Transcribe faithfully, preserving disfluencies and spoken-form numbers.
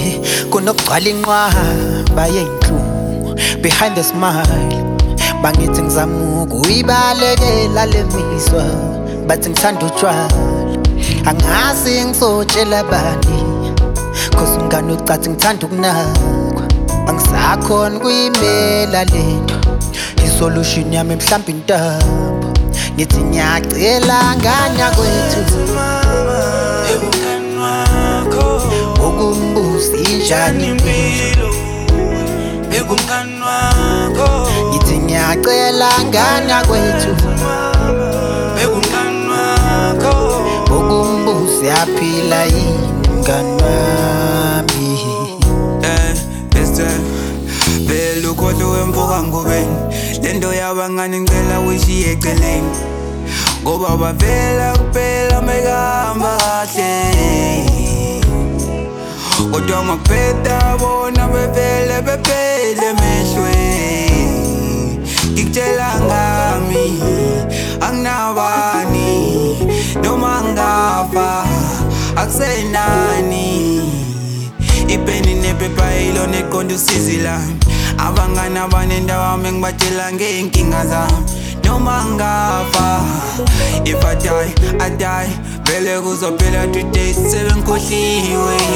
kunokugcwala inqwaba yeyinhlungu behind the smile. Bangithi ngizama ukuyibalekela le mizwa, bathi ngithanda utshwala, angazi ngisotshela bani, cause umngani ucathi ngithanda ukunakwa. Angisakhona ukuyimela lento, isolution yami mhlawumbe intambo. Ngithi ngiyacela nganya kwethu, ebungani wakho ukumbuza injani impilo, ebungani wakho ngithi ngiyacela nganya kwethu, ebungani wakho ukumbuza yaphila yini mngani wami. eh bese vele ukhohlo wemvuka ngubeni, lento yabangani ngicela uyishiye eceleni, ngoba bavela kuphela mekahamba kahle, kodwa ngakuphetha bona bevele bephele emehlweni. Ngikutshela ngami anginabani, noma ngafa akusenani, ipeni nephepha yilona eqonda usizi lami. Abangani abanendawo wami ngibatshela ngey'nkinga zami, noma ngafa. If I die, I die, vele kuzophela two days sebengikhohliwe.